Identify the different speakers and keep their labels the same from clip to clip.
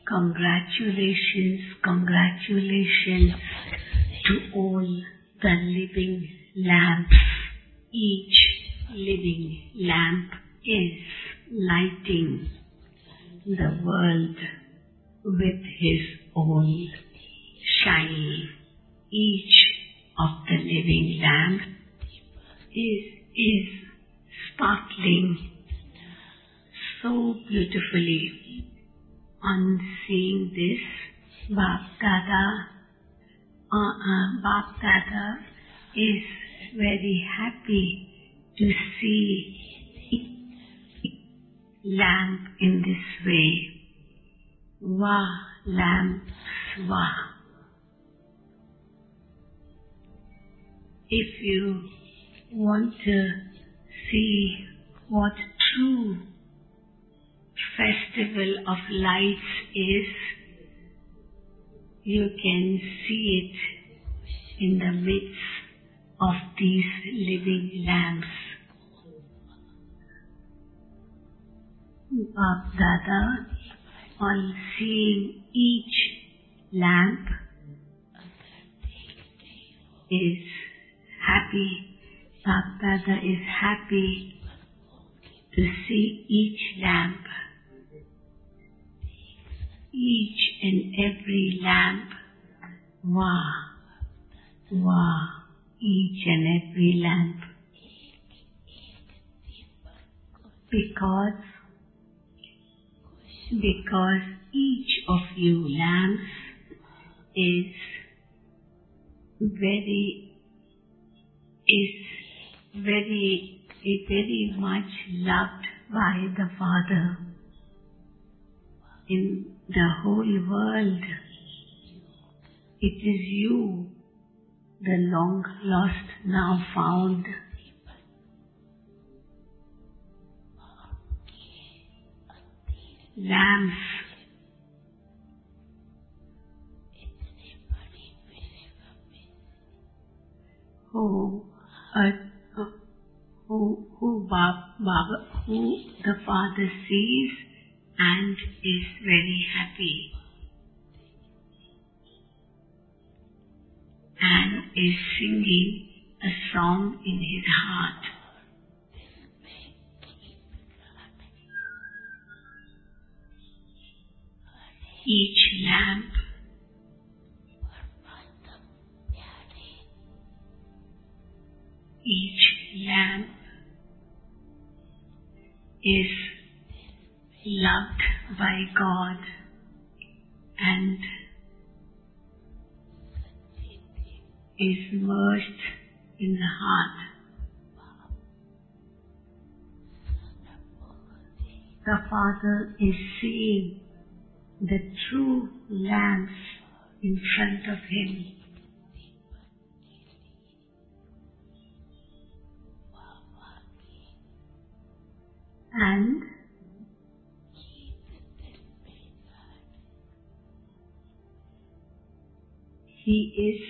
Speaker 1: Congratulations, congratulations to all the living lamps. Each living lamp is lighting the world with his own shine. Each of the living lamps is sparkling so beautifully. On seeing this, Bap Dada is very happy to see lamp in this way. Wah, lamps, wah. If you want to see what true festival of lights is, you can see it in the midst of these living lamps. Bap Dada, on seeing each lamp, is happy. Bap Dada is happy to see each lamp. Each and every lamp, wah, wah, each and every lamp. Because each of you lamps is very much loved by the Father. In the whole world, it is you, the long lost, now found. Lamps who the Father sees and is very happy and is singing a song in his heart. Each lamp is loved by God and is merged in the heart. The Father is seeing the true lamps in front of him. And he is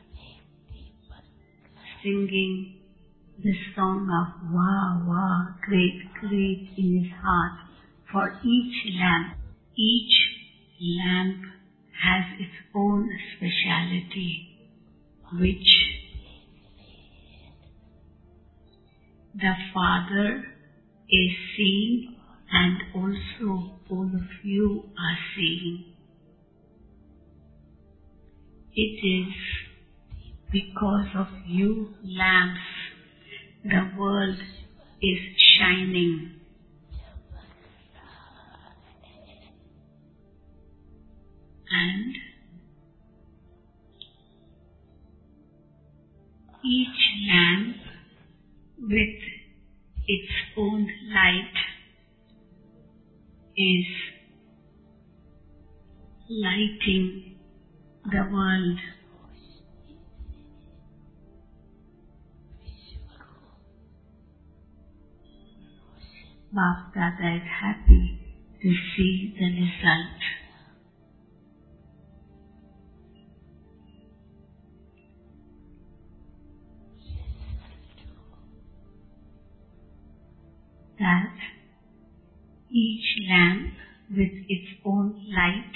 Speaker 1: singing the song of Wah, Wah, great, great in his heart for each lamp. Each lamp has its own speciality, which the Father is seeing and also all of you are seeing. It is because of you lamps the world is shining. And each lamp with its own light is lighting the world. Bap Dada is happy to see the result. That each lamp with its own light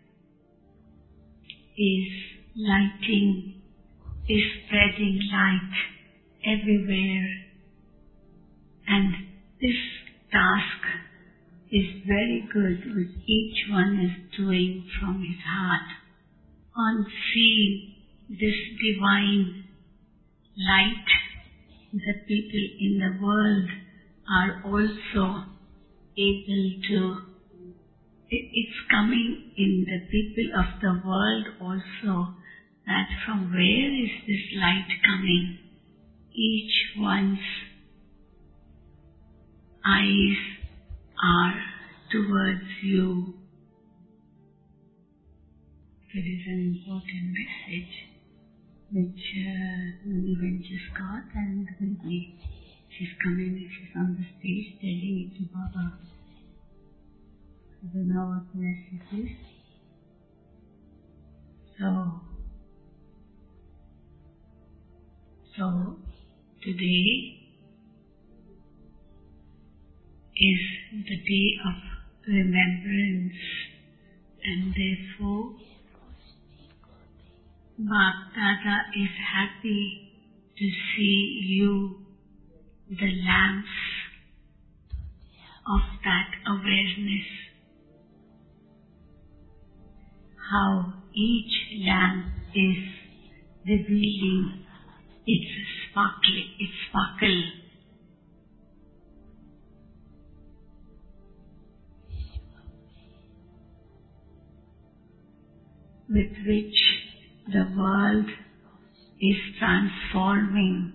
Speaker 1: is lighting, is spreading light everywhere. And this task is very good, which each one is doing from his heart. On seeing this divine light, the people in the world are also able to, it's coming in the people of the world also, that from where is this light coming? Each one's eyes are towards you. There is an important message which Niven just got, and she's coming, she's on the stage telling it to Baba. I don't know what the message is. So today is the day of remembrance, and therefore Baba is happy to see you, the lamps of that awareness. How each lamp is revealing its sparkle. With which the world is transforming.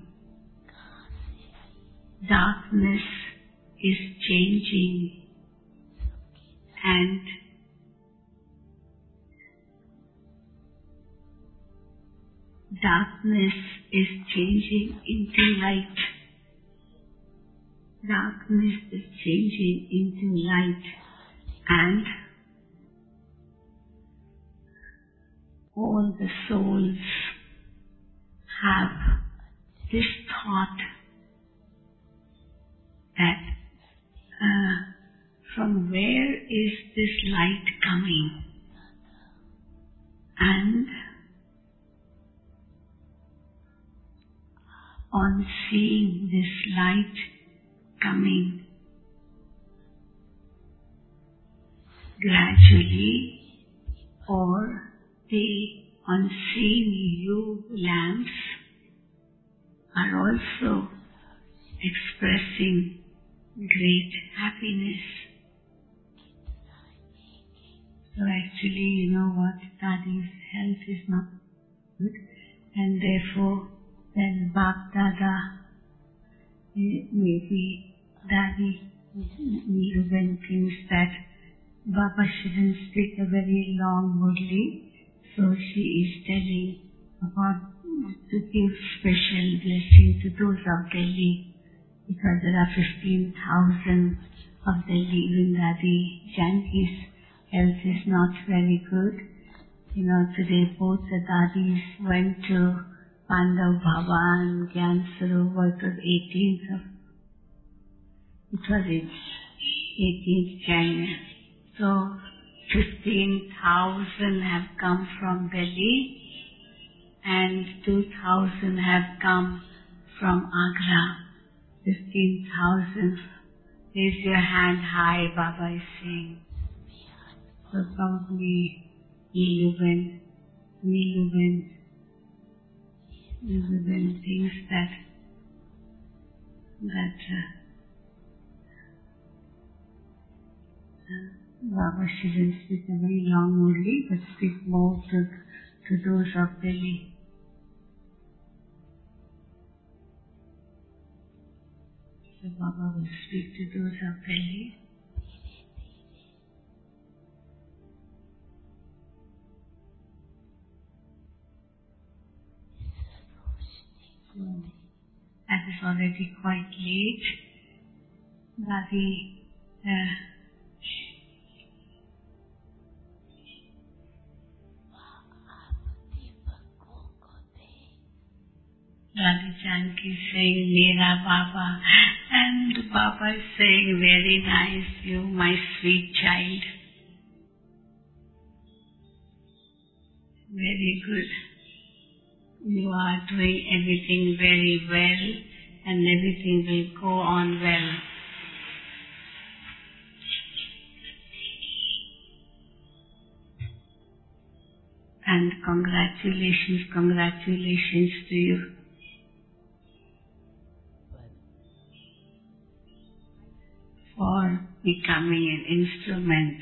Speaker 1: Darkness is changing, and darkness is changing into light. Darkness is changing into light, and all the souls have this thought that from where is this light coming? And on seeing this light coming, gradually, or on seeing you lamps are also expressing great happiness. So actually, you know what, Dadi's health is not good, and therefore then Bap Dada, maybe Dadi Niruben thinks that Baba shouldn't speak a very long Murli, so she is telling about to give special blessing to those of Delhi, because there are 15,000 of Delhi. Even Dadi Janki's health is not very good. You know, today both the Dadis went to Pandav Bhavan, Gyan Sarovar. It was 18th January. So 15,000 have come from Delhi and 2,000 have come from Agra. 15,000. Raise your hand high, Baba is saying. So probably Niluben thinks that Baba shouldn't speak a very long Murli, but speak more to those of Delhi. So Baba will speak to those of Delhi. So, as it's already quite late, Dadi Janki is saying, Mera Baba, and Baba is saying, very nice, you, my sweet child. Very good. You are doing everything very well and everything will go on well. And congratulations to you. For becoming an instrument.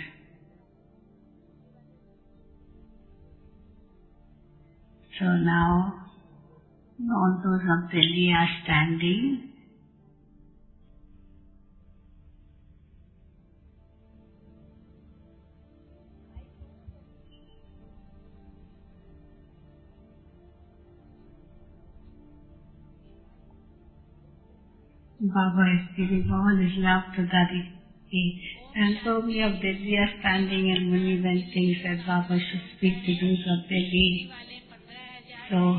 Speaker 1: So now, Montos of Delhi are standing. Baba is giving all his love to Daddy. And so many of Delhi are standing, and Muni then thinks that Baba should speak to those of Delhi. So,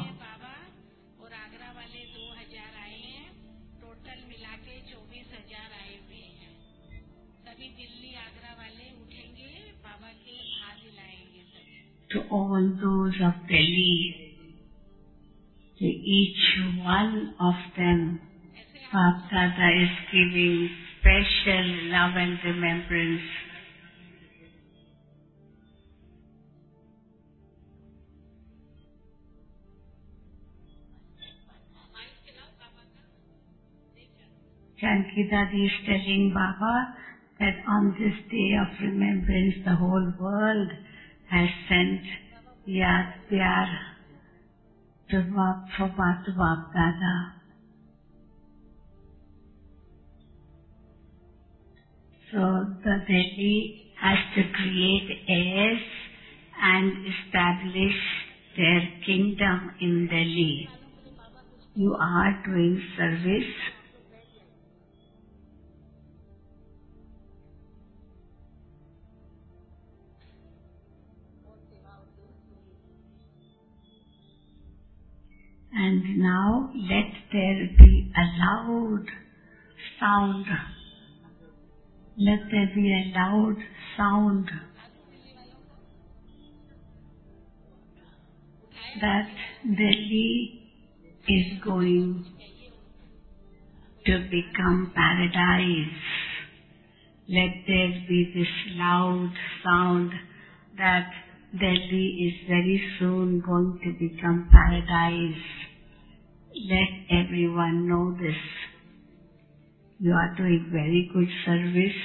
Speaker 1: to all those of Delhi, to each one of them, Baba Dada is giving special love and remembrance. Janki Dadi is telling Baba that on this day of remembrance, the whole world has sent Yaad Pyar to Baba Dada. So the Delhi has to create heirs and establish their kingdom in Delhi. You are doing service. And now let there be a loud sound. Let there be a loud sound that Delhi is going to become paradise. Let there be this loud sound that Delhi is very soon going to become paradise. Let everyone know this. You are doing very good service.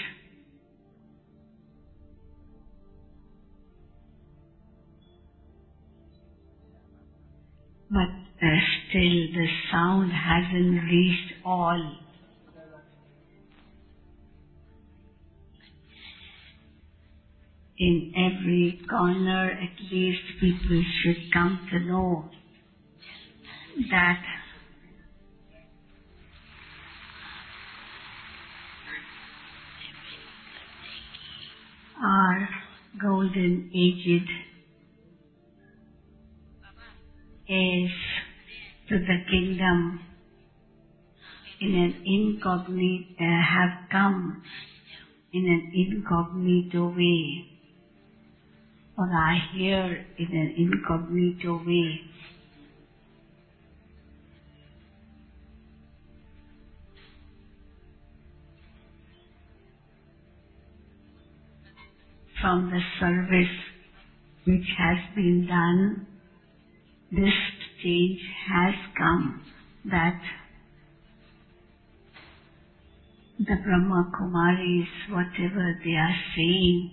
Speaker 1: But still the sound hasn't reached all. In every corner, at least people should come to know that our golden aged heirs to the kingdom in an incognito have come in an incognito way, or are here in an incognito way. From the service which has been done, this change has come that the Brahma Kumaris, whatever they are saying,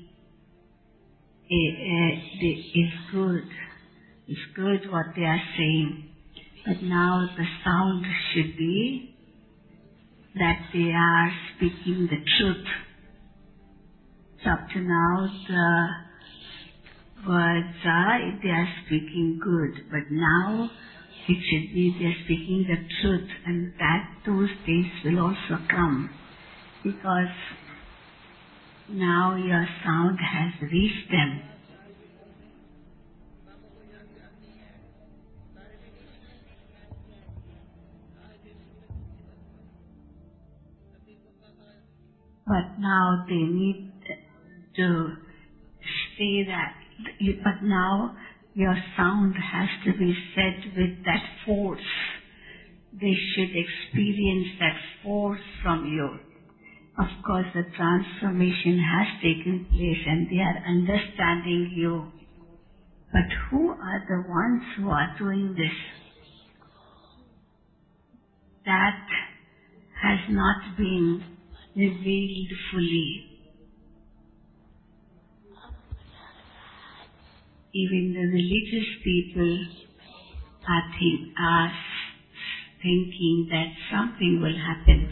Speaker 1: is good. It's good what they are saying. But now the sound should be that they are speaking the truth. So up to now the words are they are speaking good, but now it should be they are speaking the truth, and that those days will also come, because now your sound has reached them. But now they need to say that, but now Your sound has to be said with that force. They should experience that force from you. Of course, the transformation has taken place and they are understanding you. But who are the ones who are doing this? That has not been revealed fully. Even the religious people are thinking that something will happen.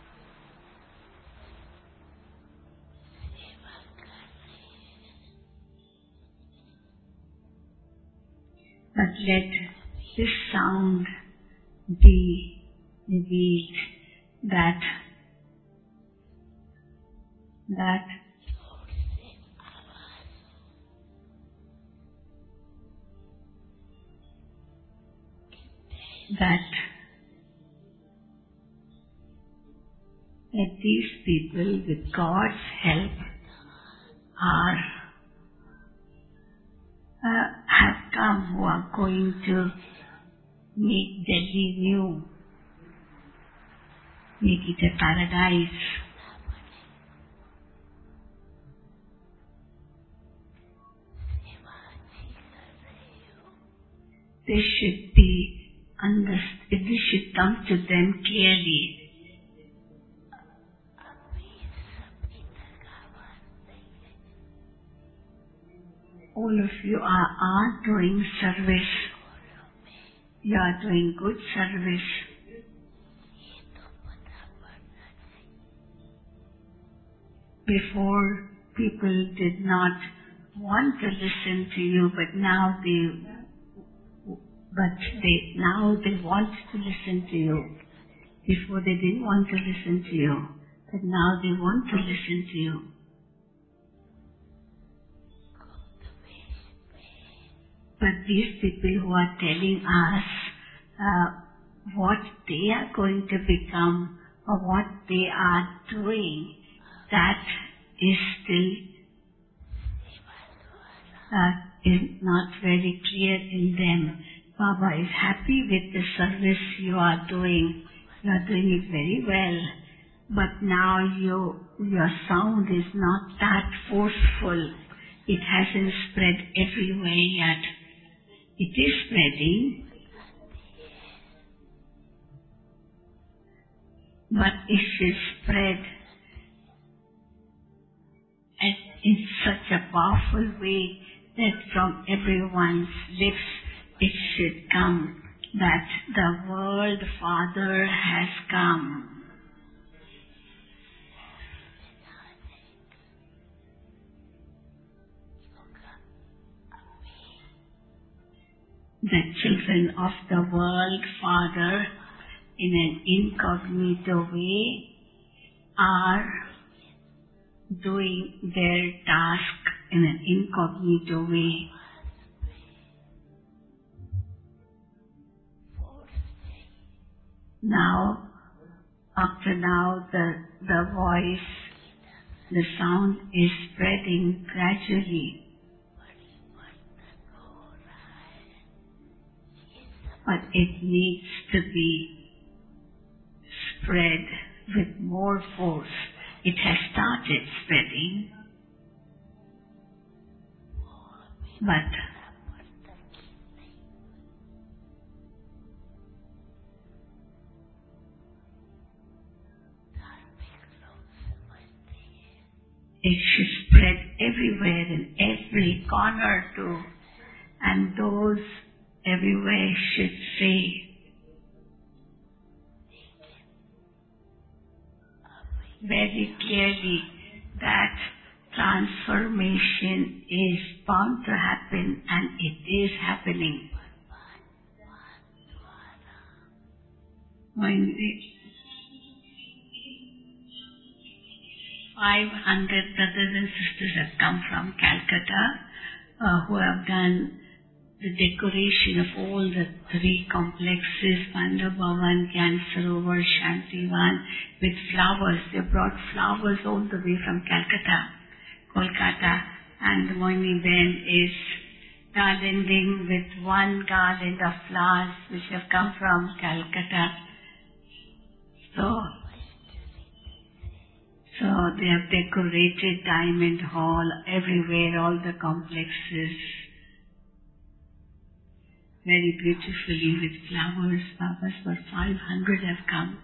Speaker 1: But let this sound be revealed that these people with God's help have come, who are going to make Delhi new, make it a paradise. This should be understood. This should come to them clearly. All of you are doing service. You are doing good service. Before, people did not want to listen to you, but now they want to listen to you. Before they didn't want to listen to you, but now they want to listen to you. But these people who are telling us what they are going to become or what they are doing, that is still is not very clear in them. Baba is happy with the service you are doing. You are doing it very well. But now your sound is not that forceful. It hasn't spread everywhere yet. It is spreading, but it should spread in such a powerful way that from everyone's lips it should come that the World Father has come. The children of the World Father, in an incognito way, are doing their task in an incognito way. Now, after now, the voice, the sound is spreading gradually. But it needs to be spread with more force. It has started spreading, but it should spread everywhere, in every corner too. And those everywhere should say, very clearly that transformation is bound to happen, and it is happening. When 500 brothers and sisters have come from Calcutta, who have done the decoration of all the three complexes, Pandava Bhavan, Gyan Sarovar, Shantivan, with flowers. They brought flowers all the way from Calcutta, Kolkata, and Moini Ben is garlanding with one garland of flowers which have come from Calcutta. So they have decorated Diamond Hall everywhere, all the complexes, very beautifully with flowers. Babas for 500 have come.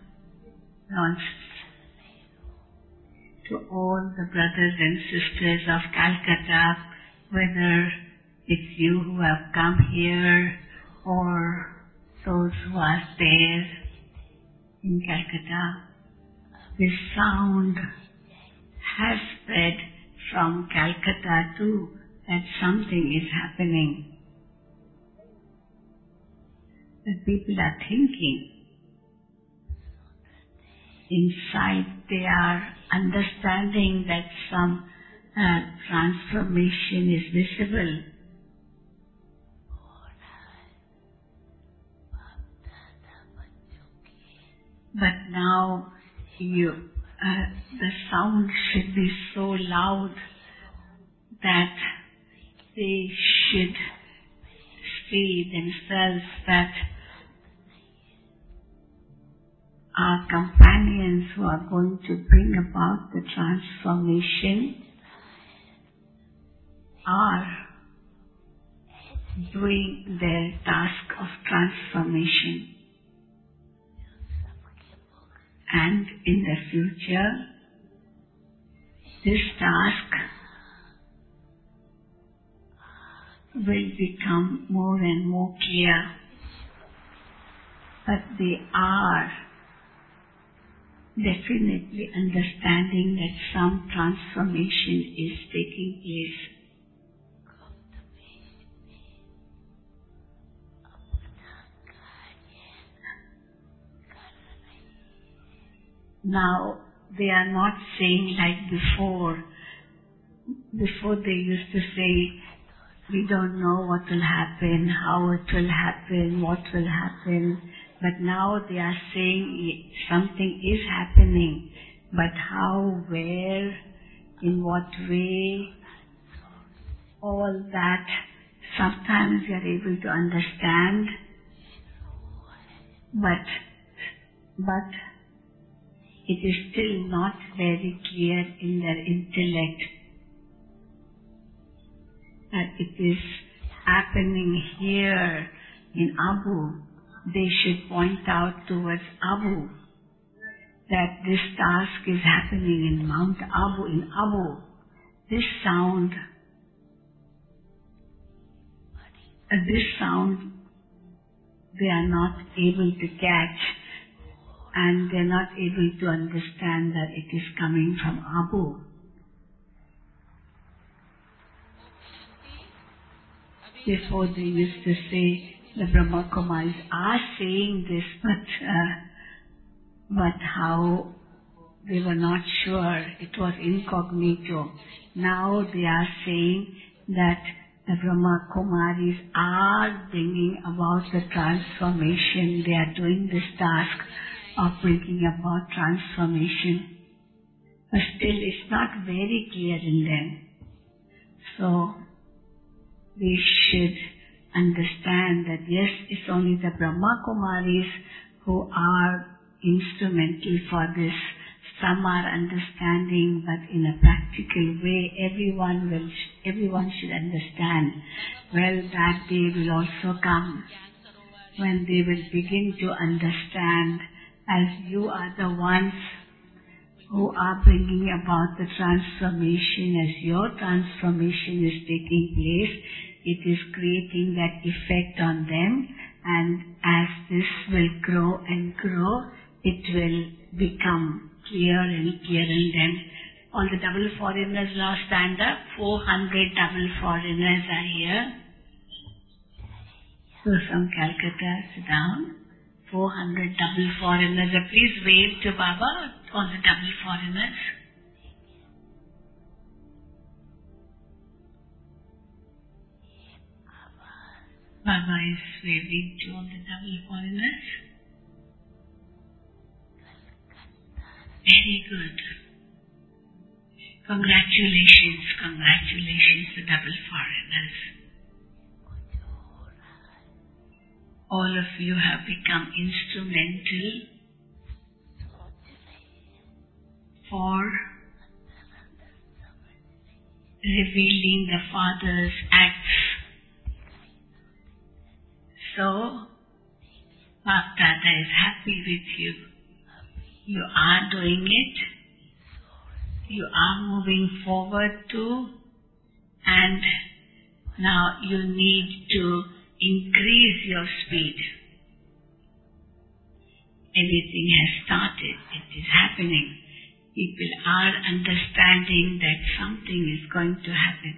Speaker 1: To all the brothers and sisters of Calcutta, whether it's you who have come here or those who are there in Calcutta, this sound has spread from Calcutta too, that something is happening. That people are thinking. Inside they are understanding that some transformation is visible. But now the sound should be so loud that they should see themselves that our companions who are going to bring about the transformation are doing their task of transformation. And in the future, this task will become more and more clear. But they are definitely understanding that some transformation is taking place. Now, they are not saying like before. Before they used to say, we don't know what will happen, how it will happen, what will happen. But now they are saying something is happening. But how, where, in what way, all that sometimes we are able to understand. But it is still not very clear in their intellect that it is happening here in Abu. They should point out towards Abu that this task is happening in Mount Abu, in Abu. This sound they are not able to catch, and they are not able to understand that it is coming from Abu. Before they used to say, the Brahma Kumaris are saying this, but how they were not sure, it was incognito. Now they are saying that the Brahma Kumaris are bringing about the transformation. They are doing this task of bringing about transformation. But still it's not very clear in them. So they should understand that yes, it's only the Brahma Kumaris who are instrumental for this. Some are understanding, but in a practical way, everyone should understand. Well, that day will also come when they will begin to understand, as you are the ones who are bringing about the transformation, as your transformation is taking place, it is creating that effect on them, and as this will grow and grow, it will become clearer and clearer in them. All the double foreigners now stand up. 400 double foreigners are here. So from Calcutta, sit down. 400 double foreigners. Please wave to Baba, all the double foreigners. Baba is waving to all the double foreigners. Very good. Congratulations to double foreigners. all of you have become instrumental for revealing the Father's acts. So, Bapdada is happy with you. You are doing it. You are moving forward too. And now you need to increase your speed. Everything has started. It is happening. People are understanding that something is going to happen.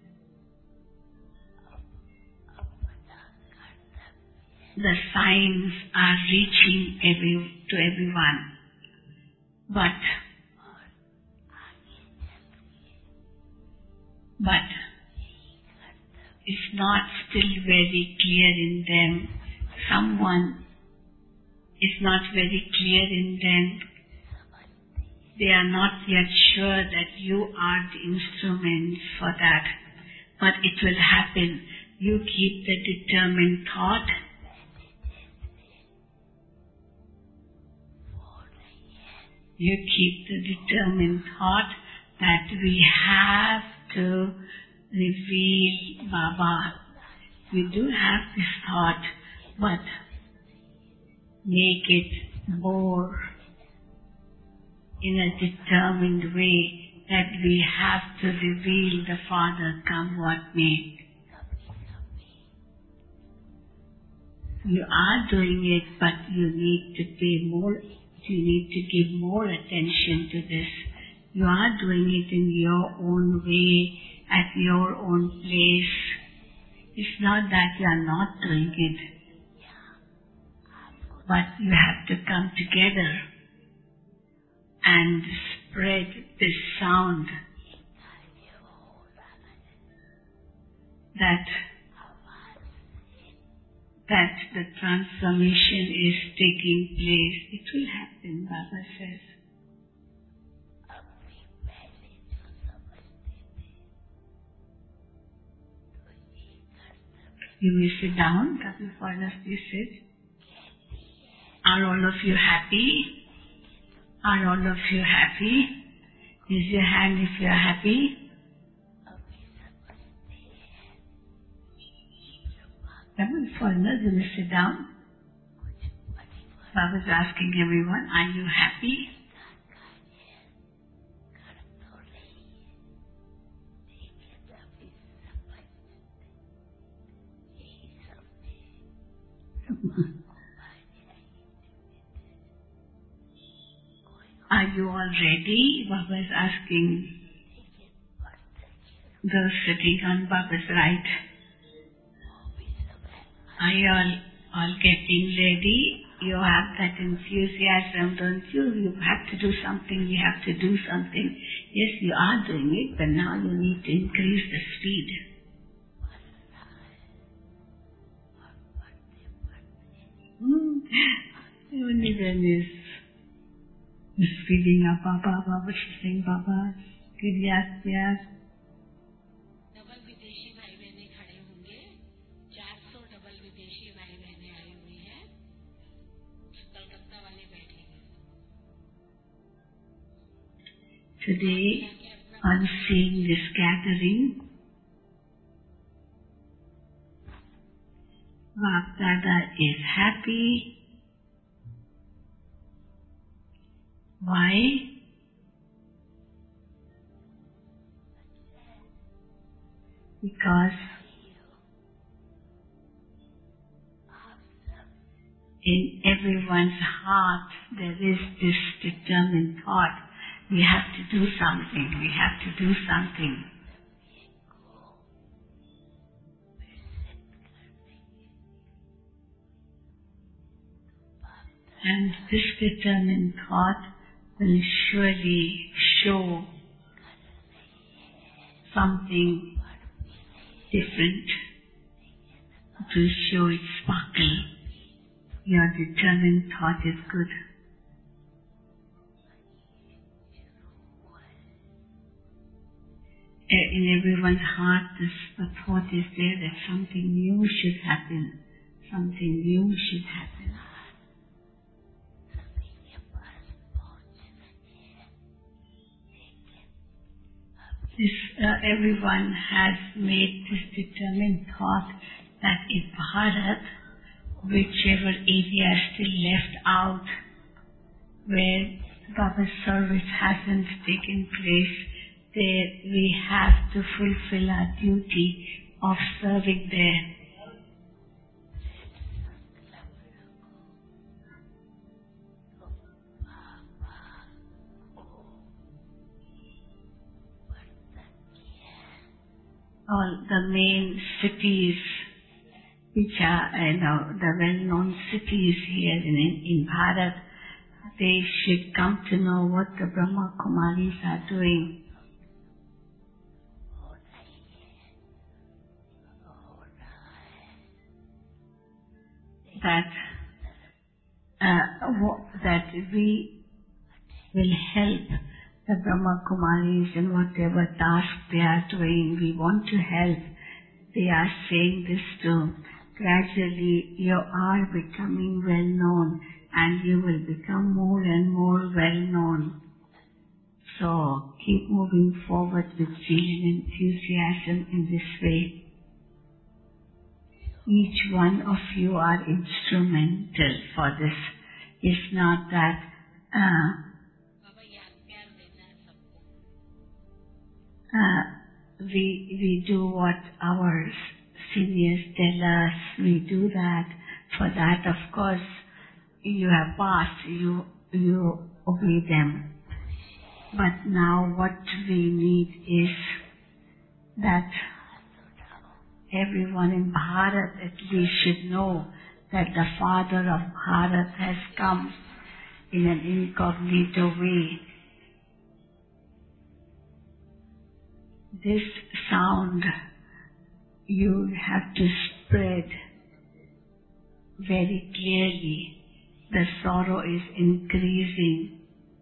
Speaker 1: The signs are reaching to everyone. But it's not still very clear in them. Someone is not very clear in them. They are not yet sure that you are the instrument for that. But it will happen. You keep the determined thought. You keep the determined thought that we have to reveal Baba. We do have this thought, but make it more in a determined way that we have to reveal the Father, come what may. You are doing it, but you need to pay more. You need to give more attention to this. You are doing it in your own way, at your own place. It's not that you are not doing it, but you have to come together and spread this sound that the transformation is taking place. It will happen, Baba says. You may sit down, Kapil Purnas, please sit. Are all of you happy? Are all of you happy? Raise your hand if you are happy. Kapil Purnas, you may sit down. Baba is asking everyone, are you happy? Are you all ready? Baba is asking those sitting on Baba's right. Are you all getting ready? You have that enthusiasm, don't you? You have to do something, we have to do something. Yes, you are doing it, but now you need to increase the speed. Even is feeding up Baba, Baba, she's saying Baba, yes.
Speaker 2: Double विदेशी भाई बहने खड़े होंगे 400 double विदेशी भाई बहने आई हुई हैं कलकत्ता वाले बैठेंगे
Speaker 1: Today on seeing this gathering, Bapdada is happy. Why? Because in everyone's heart there is this determined thought, we have to do something, we have to do something. And this determined thought will surely show something different. It will show its sparkle. Your determined thought is good. In everyone's heart, the thought is there that something new should happen. something new should happen. Everyone has made this determined thought that in Bharat, whichever area is still left out, where Baba's service hasn't taken place, there we have to fulfill our duty of serving there. All the main cities, which are the well-known cities here in Bharat, they should come to know what the Brahma Kumaris are doing. That we will help the Brahma Kumaris in whatever task they are doing. We want to help. They are saying this too. Gradually you are becoming well known and you will become more and more well known. So keep moving forward with zeal and enthusiasm in this way. Each one of you are instrumental for this. It's not that we do what our seniors tell us. We do that. For that, of course, you have passed. You obey them. But now what we need is that everyone in Bharat at least should know that the Father of Bharat has come in an incognito way. This sound you have to spread very clearly. The sorrow is increasing.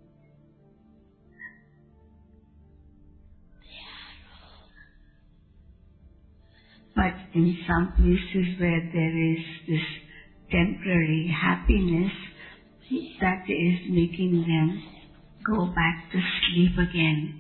Speaker 1: But in some places where there is this temporary happiness, that is making them go back to sleep again.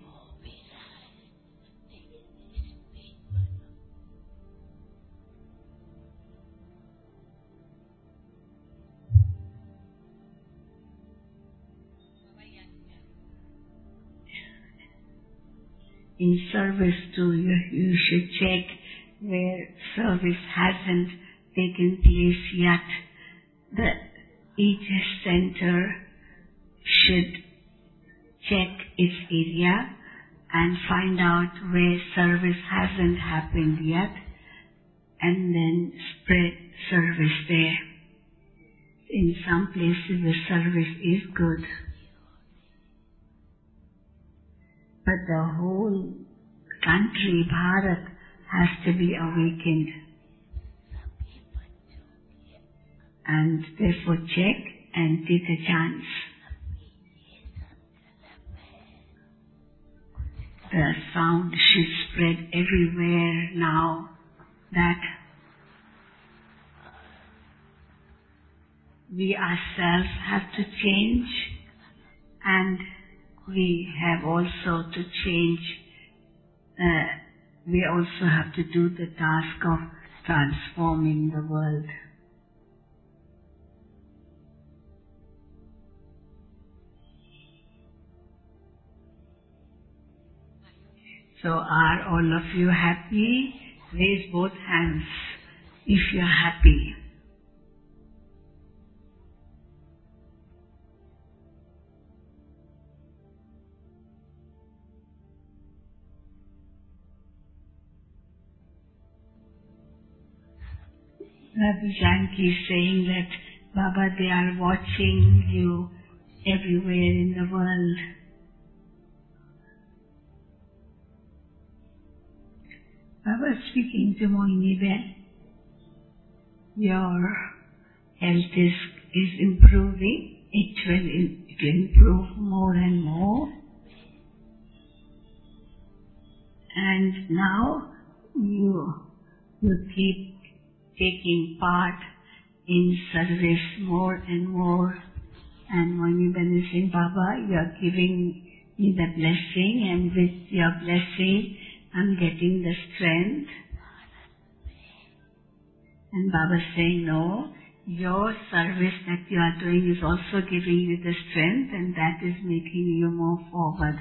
Speaker 1: In service too, you should check where service hasn't taken place yet. Each center should check its area and find out where service hasn't happened yet and then spread service there. In some places the service is good, but the whole country, Bharat, has to be awakened. And therefore check and take a chance. The sound should spread everywhere now that we ourselves have to change, and we have also to change. We also have to do the task of transforming the world. So are all of you happy? Raise both hands if you are happy. Rabbi Janki is saying that, Baba, they are watching you everywhere in the world. Baba speaking to Mohini Bell. Your health is improving. It will improve more and more. And now you keep taking part in service more and more. And Moini Ben is saying, Baba, you are giving me the blessing, and with your blessing, I'm getting the strength. And Baba is saying, no, your service that you are doing is also giving you the strength, and that is making you move forward.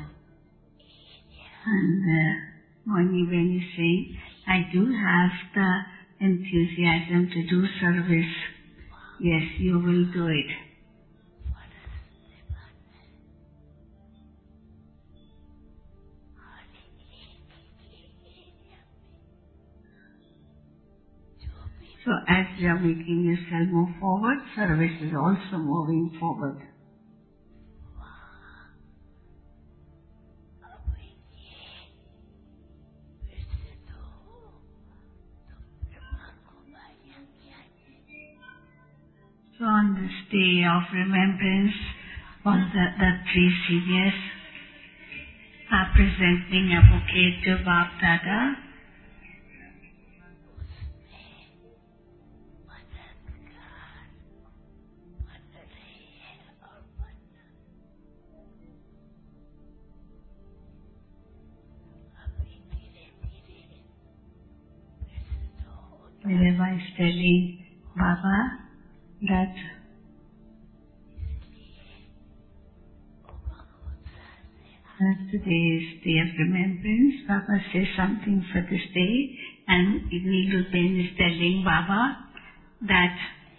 Speaker 1: And Moini Ben is saying, I do have the enthusiasm to do service. Yes, you will do it. So as you are making yourself move forward, service is also moving forward. So on this day of remembrance, all the three seniors are presenting a bouquet to Bap Dada. Miraba is telling Baba that today is day of remembrance. Baba says something for this day, and Neelu Ben is telling Baba that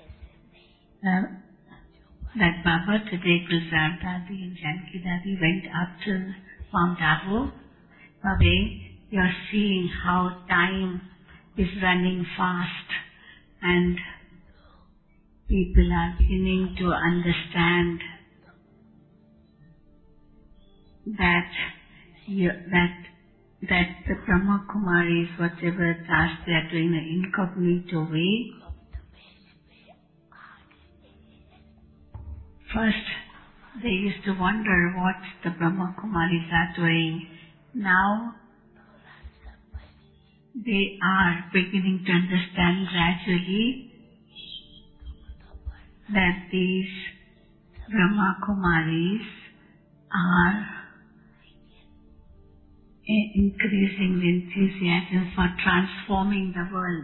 Speaker 1: Baba today Gulzar Dadi and Janki Dadi went up to Mount Abu. Baba, you're seeing how time is running fast, and people are beginning to understand that the Brahma Kumaris, whatever task they are doing in an incognito way, first they used to wonder what the Brahma Kumaris are doing. Now they are beginning to understand gradually that these Brahma Kumaris are increasing the enthusiasm for transforming the world.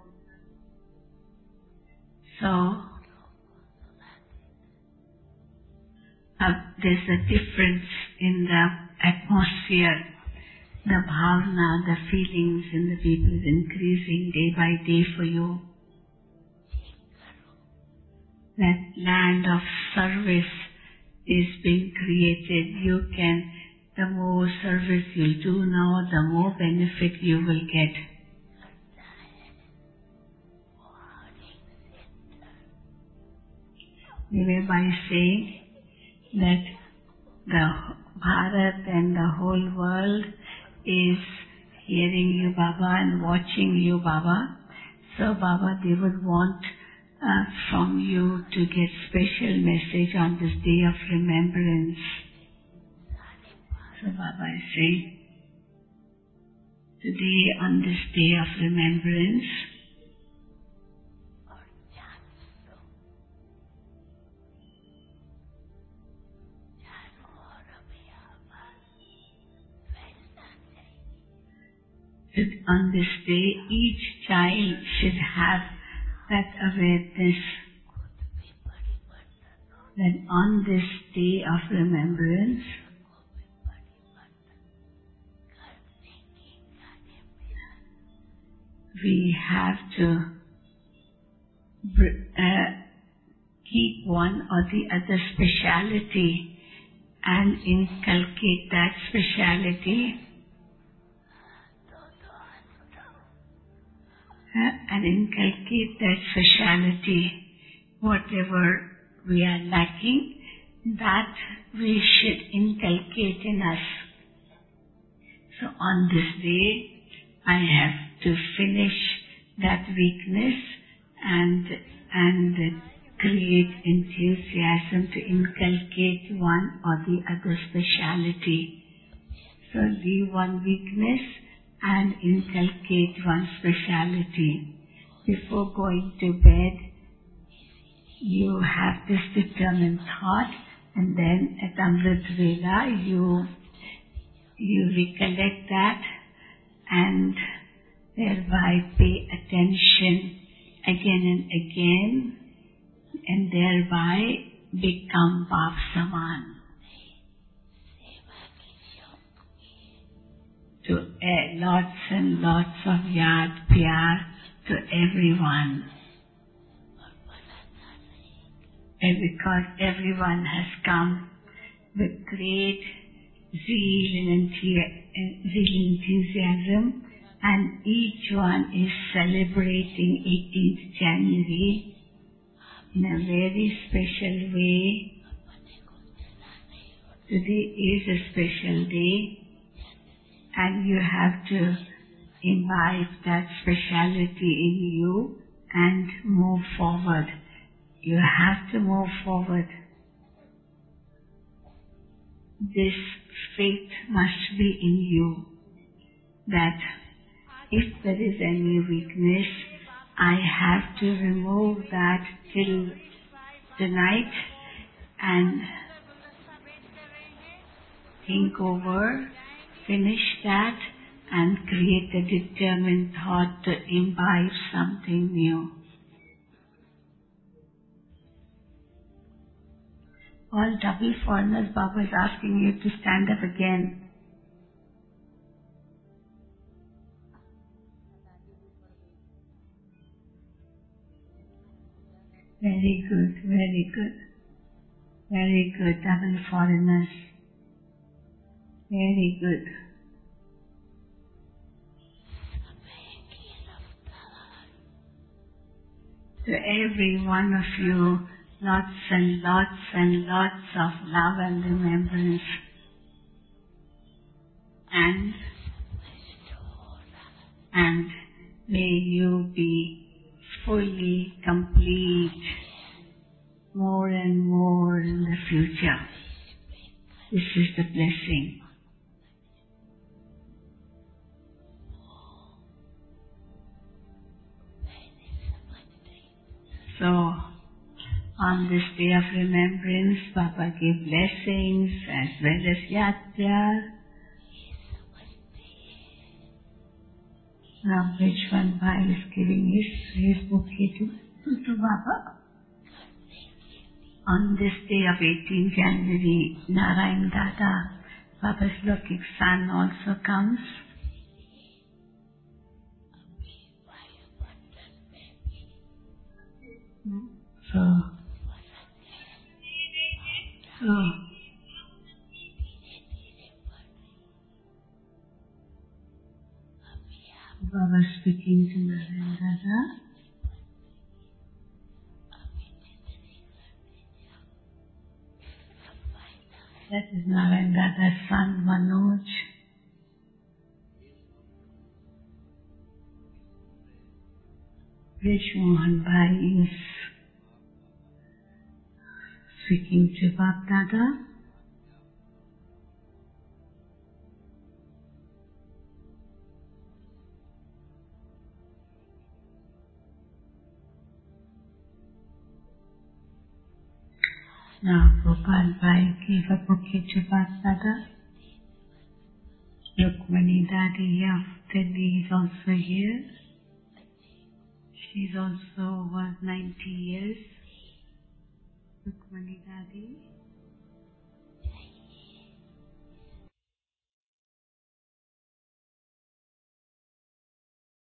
Speaker 1: So there's a difference in the atmosphere. The bhavana, the feelings in the people is increasing day by day for you. That land of service is being created. The more service you do now, the more benefit you will get. By saying that the Bharat and the whole world is hearing you, Baba, and watching you, Baba. So, Baba, they would want from you to get special message on this day of remembrance. So, Baba is saying, today on this day of remembrance, on this day, each child should have that awareness that on this day of remembrance, we have to keep one or the other speciality and inculcate that speciality whatever we are lacking, that we should inculcate in us. So on this day, I have to finish that weakness and create enthusiasm to inculcate one or the other speciality. So leave one weakness and inculcate one speciality. Before going to bed, you have this determined thought, and then at Amrit Vela you recollect that and thereby pay attention again and again, and thereby become Bap Saman. To lots and lots of yad pyar to everyone. And because everyone has come with great zeal and enthusiasm, and each one is celebrating 18th January in a very special way. Today is a special day, and you have to imbibe that speciality in you and move forward. You have to move forward. This faith must be in you that if there is any weakness, I have to remove that till tonight and think over, finish that, and create a determined thought to imbibe something new. All double foreigners, Baba is asking you to stand up again. Very good, very good. Very good, double foreigners. Very good. To every one of you, lots and lots and lots of love and remembrance. And may you be fully complete more and more in the future. This is the blessing. So, on this day of remembrance, Baba gave blessings as well as yatya. Now, Bridgewan Bhai is giving his bouquet to Baba. On this day of 18 January, Narayan Dada, Baba's Lokik son, also comes. So Baba speaking to Narayan Dada. That is Narayan Dada's son Manoj. Brij Mohan Bhai is speaking to Bap Dada. Now Gopal Bhai gave a bouquet to Bap Dada. Rukmani Dadi of Delhi is also here. She's also over 90 years. Rukmani Dadi.